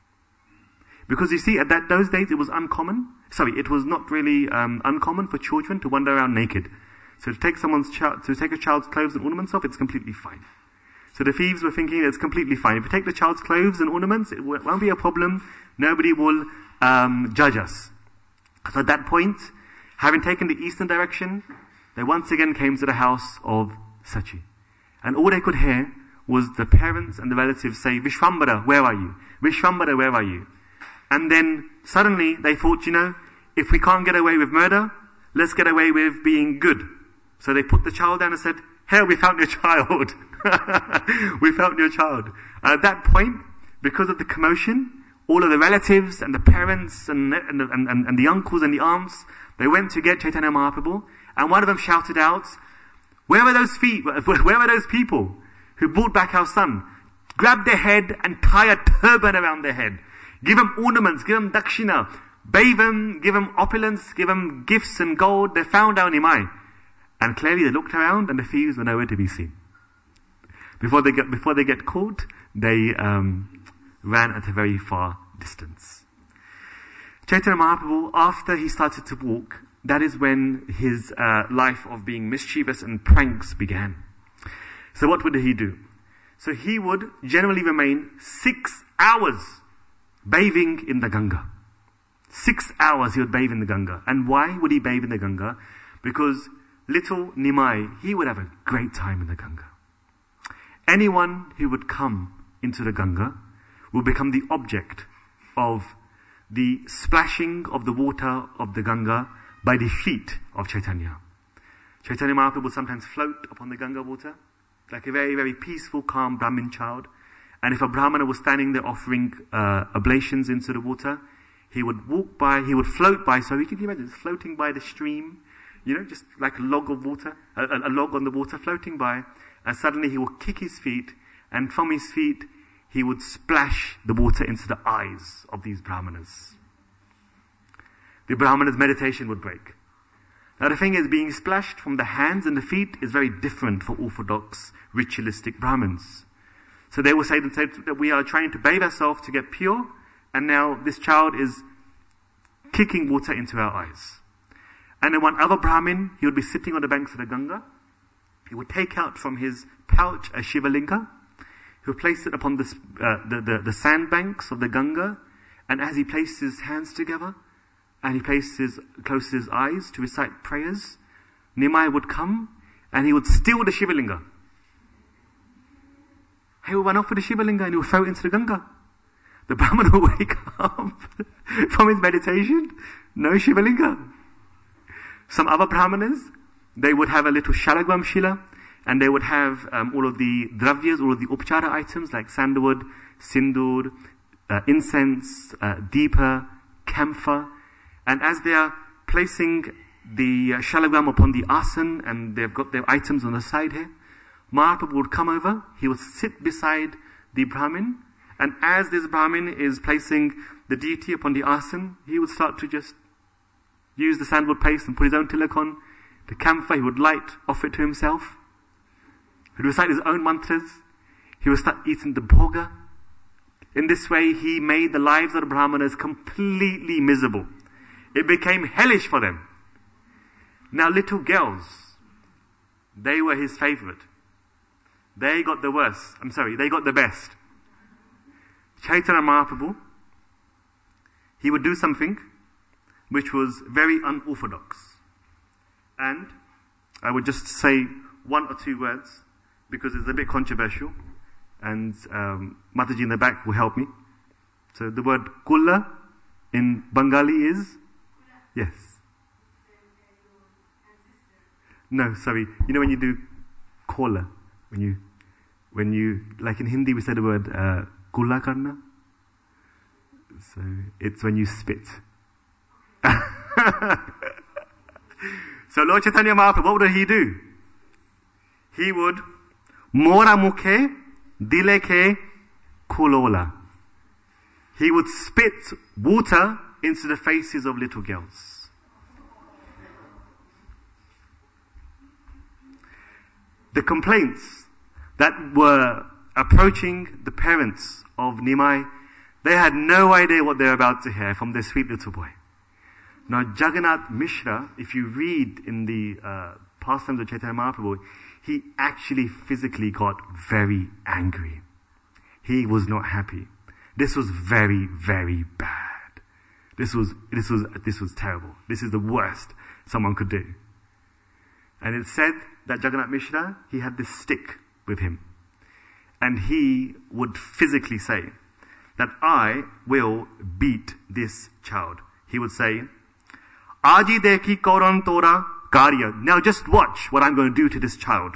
Because you see, at that those days it was uncommon. Sorry, it was not really um, uncommon for children to wander around naked. So to take someone's child, to take a child's clothes and ornaments off, it's completely fine. So the thieves were thinking it's completely fine. If we take the child's clothes and ornaments, it won't be a problem. Nobody will um, judge us. So at that point, having taken the eastern direction, they once again came to the house of Sachi. And all they could hear was the parents and the relatives say, "Vishwambara, where are you? Vishwambara, where are you?" And then suddenly they thought, you know, if we can't get away with murder, let's get away with being good. So they put the child down and said, "Here, we found your child." We found your child. And at that point, because of the commotion, all of the relatives and the parents and, and, and, and, and the uncles and the aunts, they went to get Chaitanya Mahaprabhu, and one of them shouted out, "Where are those feet? Where are those people who brought back our son? Grab their head and tie a turban around their head. Give them ornaments, give them dakshina, bathe them, give them opulence, give them gifts and gold. They found our Nimai." And clearly they looked around and the thieves were nowhere to be seen. Before they get, before they get caught, they um, ran at a very far distance. Chaitanya Mahaprabhu, after he started to walk, that is when his uh, life of being mischievous and pranks began. So what would he do? So he would generally remain six hours bathing in the Ganga. Six hours he would bathe in the Ganga. And why would he bathe in the Ganga? Because little Nimai, he would have a great time in the Ganga. Anyone who would come into the Ganga will become the object of the splashing of the water of the Ganga by the feet of Chaitanya. Chaitanya Mahaprabhu would sometimes float upon the Ganga water, like a very, very peaceful, calm Brahmin child. And if a Brahmana was standing there offering uh, oblations into the water, he would walk by, he would float by, so you can imagine, floating by the stream, you know, just like a log of water, a, a log on the water floating by, and suddenly he would kick his feet, and from his feet, he would splash the water into the eyes of these Brahmanas. The Brahmana's meditation would break. Now the thing is, being splashed from the hands and the feet is very different for orthodox, ritualistic Brahmins. So they will say that we are trying to bathe ourselves to get pure, and now this child is kicking water into our eyes. And then one other Brahmin, he would be sitting on the banks of the Ganga. He would take out from his pouch a Shivalinga. He would place it upon the, uh, the, the, the sandbanks of the Ganga. And as he placed his hands together, and he placed his, closed his eyes to recite prayers, Nimai would come, and he would steal the Shivalinga. He would run off with the Shivalinga, and he would throw it into the Ganga. The Brahman will wake up from his meditation, no Shivalinga. Some other Brahmanas, they would have a little Shalagram Shila, and they would have um, all of the dravyas, all of the upchara items like sandalwood, sindoor, uh, incense, uh, deepa, camphor. And as they are placing the uh, Shalagram upon the asan, and they've got their items on the side here, Mahaprabhu would come over, he would sit beside the Brahmin, and as this Brahmin is placing the deity upon the asan, he would start to just use the sandalwood paste and put his own tilak on. The camphor, he would light, offer it to himself. He would recite his own mantras. He would start eating the bhoga. In this way, he made the lives of the Brahmanas completely miserable. It became hellish for them. Now little girls, they were his favorite. They got the worst. I'm sorry, they got the best. Chaitanya Mahaprabhu, he would do something which was very unorthodox. And I would just say one or two words because it's a bit controversial, and um, Mataji in the back will help me. So the word kulla in Bengali is? Yes. No, sorry. You know when you do kola, when you, when you, like in Hindi we say the word uh, kulla karna. So it's when you spit. So Lord Chaitanya Mahaprabhu, what would he do? He would mora mukhe dilekhe kulola. He would spit water into the faces of little girls. The complaints that were approaching the parents of Nimai, they had no idea what they were about to hear from their sweet little boy. Now Jagannath Mishra, if you read in the uh, pastimes of Chaitanya Mahaprabhu, he actually physically got very angry. He was not happy. This was very, very bad. This was, this was, this was terrible. This is the worst someone could do. And it said that Jagannath Mishra, he had this stick with him. And he would physically say that I will beat this child. He would say, Aji deki koran tora karya. Now just watch what I'm going to do to this child.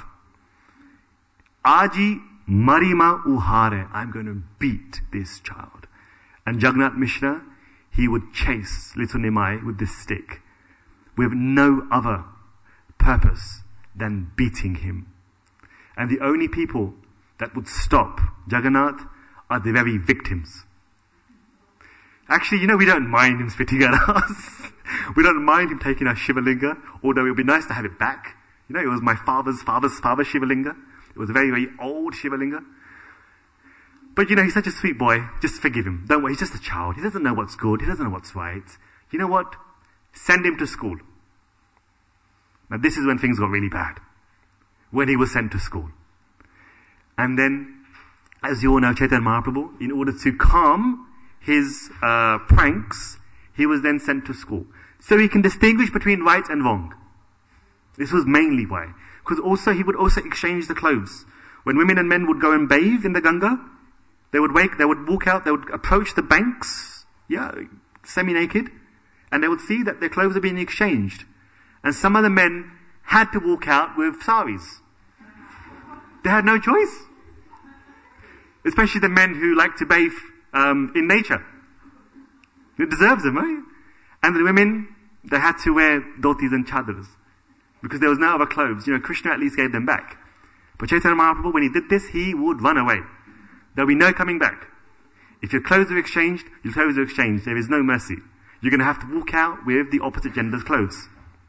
Aji marima uhare. I'm going to beat this child. And Jagannath Mishra, he would chase little Nimai with this stick with no other purpose than beating him. And the only people that would stop Jagannath are the very victims. Actually, you know, we don't mind him spitting at us. We don't mind him taking our Shivalinga, although it would be nice to have it back. You know, it was my father's father's father's Shivalinga. It was a very, very old Shivalinga. But you know, he's such a sweet boy. Just forgive him. Don't worry, he's just a child. He doesn't know what's good. He doesn't know what's right. You know what? Send him to school. Now this is when things got really bad. When he was sent to school. And then, as you all know, Chaitanya Mahaprabhu, in order to calm his uh, pranks, he was then sent to school. So he can distinguish between right and wrong. This was mainly why. Because also he would also exchange the clothes. When women and men would go and bathe in the Ganga, they would wake, they would walk out, they would approach the banks, yeah, semi-naked, and they would see that their clothes are being exchanged. And some of the men had to walk out with saris. They had no choice. Especially the men who like to bathe um, in nature. It deserves them, right? And the women, they had to wear dhotis and chadars. Because there was no other clothes. You know, Krishna at least gave them back. But Chaitanya Mahaprabhu, when he did this, he would run away. There'll be no coming back. If your clothes are exchanged, your clothes are exchanged. There is no mercy. You're going to have to walk out with the opposite gender's clothes.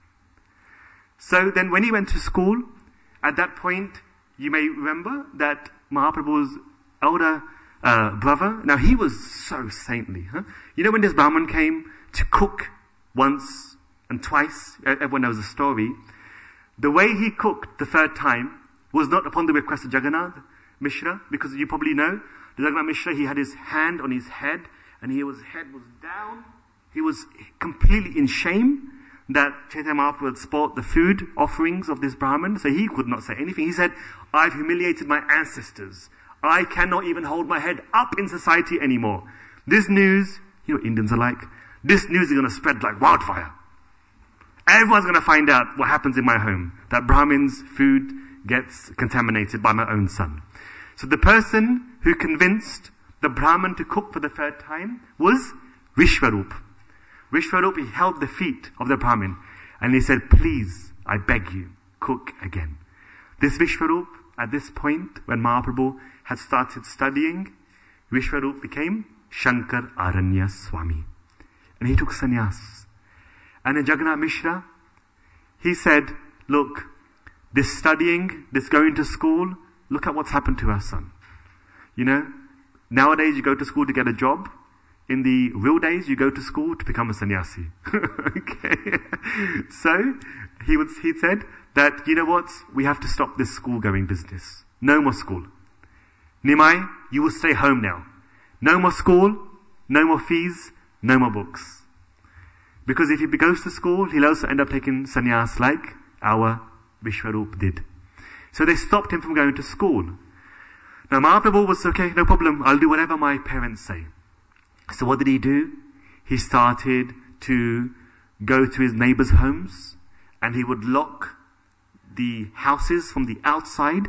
So then when he went to school, at that point, you may remember that Mahaprabhu's elder uh, brother, now he was so saintly. Huh? You know when this Brahman came to cook once and twice, everyone knows the story, the way he cooked the third time was not upon the request of Jagannath Mishra, because you probably know, the Jagannath Mishra, he had his hand on his head, and his head was down. He was completely in shame that Chaitanya Mahaprabhu had spoilt the food offerings of this Brahmin, so he could not say anything. He said, I've humiliated my ancestors. I cannot even hold my head up in society anymore. This news, you know what Indians are like, this news is going to spread like wildfire. Everyone's going to find out what happens in my home, that Brahmin's food gets contaminated by my own son. So the person who convinced the Brahmin to cook for the third time was Vishwarup. Vishwarup, he held the feet of the Brahmin and he said, please, I beg you, cook again. This Vishwarup, at this point, when Mahaprabhu had started studying, Vishwarup became Shankar Aranya Swami. And he took sannyas. And in Jagannath Mishra, he said, look, this studying, this going to school, look at what's happened to our son. You know, nowadays you go to school to get a job. In the real days, you go to school to become a sannyasi. Okay. So, he would, he said that, you know what, we have to stop this school-going business. No more school. Nimai, you will stay home now. No more school, no more fees, no more books. Because if he goes to school, he'll also end up taking sannyas like our Vishwarup did. So they stopped him from going to school. Now Mahaprabhu was, okay, no problem, I'll do whatever my parents say. So what did he do? He started to go to his neighbors' homes and he would lock the houses from the outside,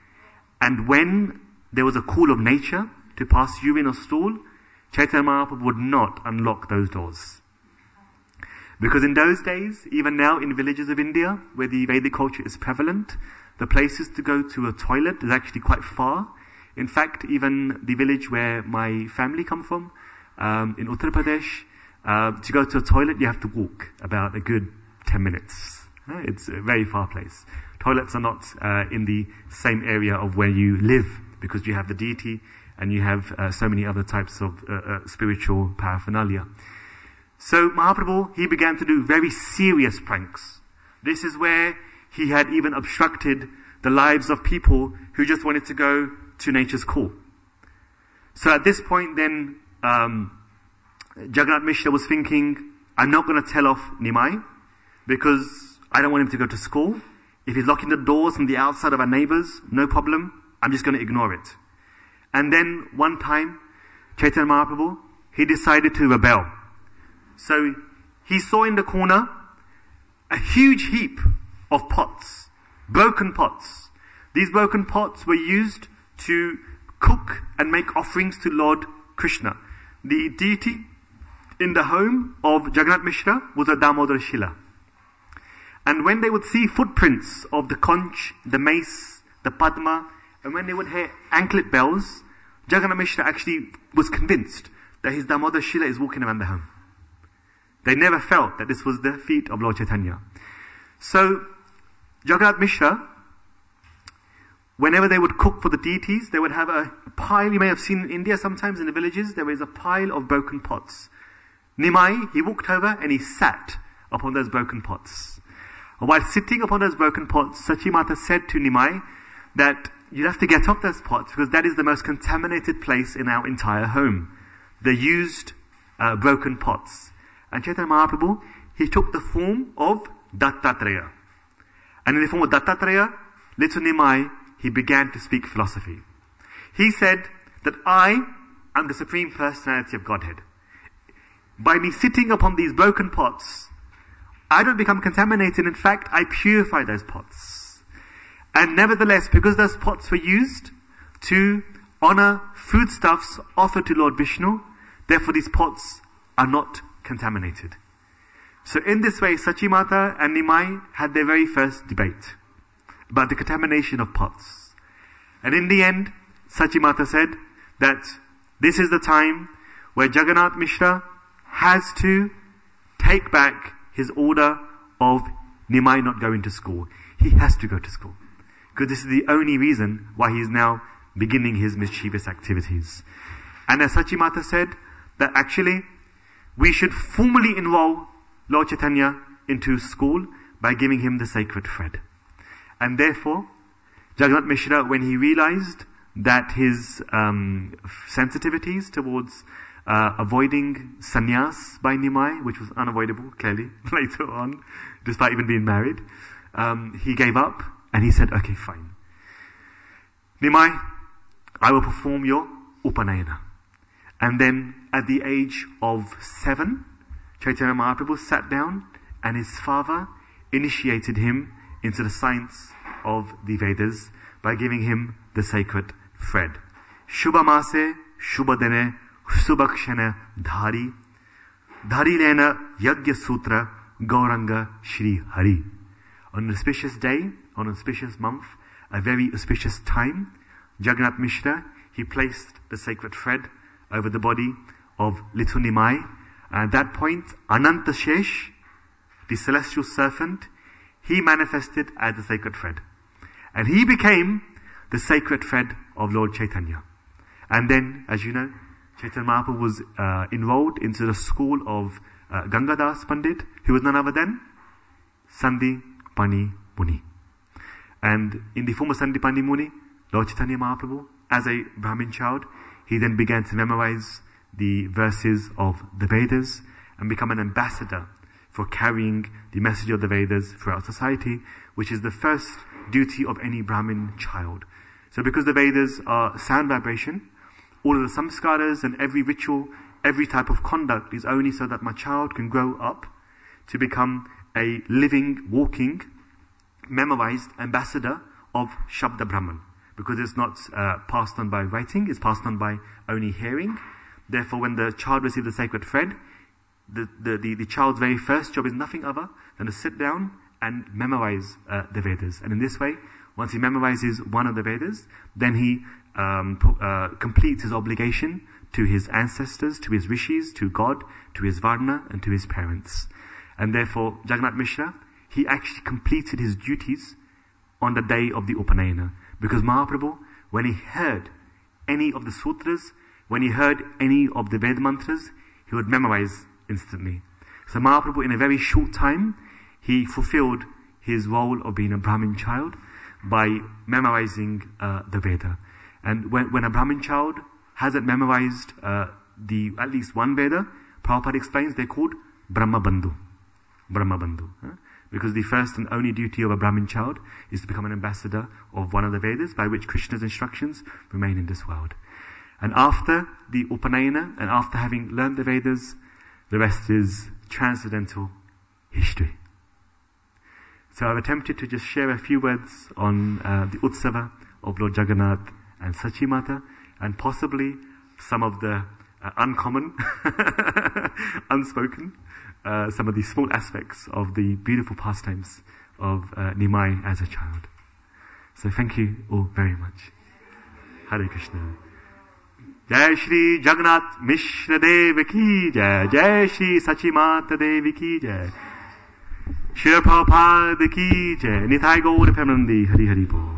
and when there was a call of nature to pass urine or stool, Chaitanya Mahaprabhu would not unlock those doors. Because in those days, even now in villages of India, where the Vedic culture is prevalent, the places to go to a toilet is actually quite far. In fact, even the village where my family come from, um, in Uttar Pradesh, uh, to go to a toilet, you have to walk about a good ten minutes. Uh, it's a very far place. Toilets are not uh, in the same area of where you live, because you have the deity and you have uh, so many other types of uh, uh, spiritual paraphernalia. So Mahaprabhu, he began to do very serious pranks. This is where he had even obstructed the lives of people who just wanted to go to nature's call. So at this point then, um, Jagannath Mishra was thinking, I'm not going to tell off Nimai because I don't want him to go to school. If he's locking the doors from the outside of our neighbors, no problem. I'm just going to ignore it. And then one time, Chaitanya Mahaprabhu, he decided to rebel. So he saw in the corner a huge heap of pots, broken pots. These broken pots were used to cook and make offerings to Lord Krishna. The deity in the home of Jagannath Mishra was a Damodar Shila. And when they would see footprints of the conch, the mace, the padma, and when they would hear anklet bells, Jagannath Mishra actually was convinced that his Damodar Shila is walking around the home. They never felt that this was the feet of Lord Chaitanya. So, Jagannath Mishra, whenever they would cook for the deities, they would have a pile, you may have seen in India sometimes in the villages, there is a pile of broken pots. Nimai, he walked over and he sat upon those broken pots. And while sitting upon those broken pots, Sachi Mata said to Nimai that you'd have to get off those pots because that is the most contaminated place in our entire home. The used uh, broken pots. And Chaitanya Mahaprabhu, he took the form of Dattatreya. And in the form of Dattatreya, little Nimai, he began to speak philosophy. He said that I am the Supreme Personality of Godhead. By me sitting upon these broken pots, I don't become contaminated. In fact, I purify those pots. And nevertheless, because those pots were used to honor foodstuffs offered to Lord Vishnu, therefore these pots are not contaminated. So in this way, Sachimata and Nimai had their very first debate about the contamination of pots. And in the end, Sachimata said that this is the time where Jagannath Mishra has to take back his order of Nimai not going to school. He has to go to school. Because this is the only reason why he is now beginning his mischievous activities. And as Sachimata said, that actually we should formally enroll Lord Chaitanya into school by giving him the sacred thread. And therefore, Jagannath Mishra, when he realized that his um, sensitivities towards uh, avoiding sannyas by Nimai, which was unavoidable, clearly, later on, despite even being married, um, he gave up and he said, okay, fine. Nimai, I will perform your Upanayana. And then at the age of seven, Chaitanya Mahaprabhu sat down and his father initiated him into the science of the Vedas by giving him the sacred thread. Shubha Mase, Shubha Dene, Subhakshana Dhari, Dhari Lena Yagya Sutra, Gauranga Shri Hari. On an auspicious day, on an auspicious month, a very auspicious time, Jagannath Mishra, he placed the sacred thread over the body of little Nimai. And at that point, Ananta Shesh, the celestial serpent, he manifested as the sacred thread. And he became the sacred thread of Lord Chaitanya. And then, as you know, Chaitanya Mahaprabhu was uh, enrolled into the school of uh, Gangadas Pandit, who was none other than Sandipani Muni. And in the form of Sandipani Muni, Lord Chaitanya Mahaprabhu, as a Brahmin child, he then began to memorize the verses of the Vedas and become an ambassador for carrying the message of the Vedas throughout society, which is the first duty of any Brahmin child. So because the Vedas are sound vibration, all of the samskaras and every ritual, every type of conduct is only so that my child can grow up to become a living, walking, memorized ambassador of Shabda Brahman. Because it's not uh, passed on by writing, it's passed on by only hearing. Therefore, when the child receives the sacred thread, the, the, the, the child's very first job is nothing other than to sit down and memorize uh, the Vedas. And in this way, once he memorizes one of the Vedas, then he um, uh, completes his obligation to his ancestors, to his rishis, to God, to his Varna, and to his parents. And therefore, Jagannath Mishra, he actually completed his duties on the day of the Upanayana. Because Mahaprabhu, when he heard any of the sutras, when he heard any of the Ved mantras, he would memorize instantly. So Mahaprabhu, in a very short time, he fulfilled his role of being a Brahmin child by memorizing uh, the Veda. And when, when a Brahmin child hasn't memorized uh, the at least one Veda, Prabhupada explains they're called Brahma Bandhu. Brahma Bandhu. Huh? Because the first and only duty of a Brahmin child is to become an ambassador of one of the Vedas, by which Krishna's instructions remain in this world. And after the Upanayana, and after having learned the Vedas, the rest is transcendental history. So I've attempted to just share a few words on uh, the Utsava of Lord Jagannath and Sachimata, and possibly some of the uh, uncommon, unspoken, uh, some of the small aspects of the beautiful pastimes of uh, Nimai as a child. So thank you all very much. Hare Krishna. Jai Shri Jagannath Mishra Dev ki jai. Jai Shri Sachimata Devi ki jai. Shri Prabhupada ki jai. Nitai Gaur Premanandi. Hari Hari Bol.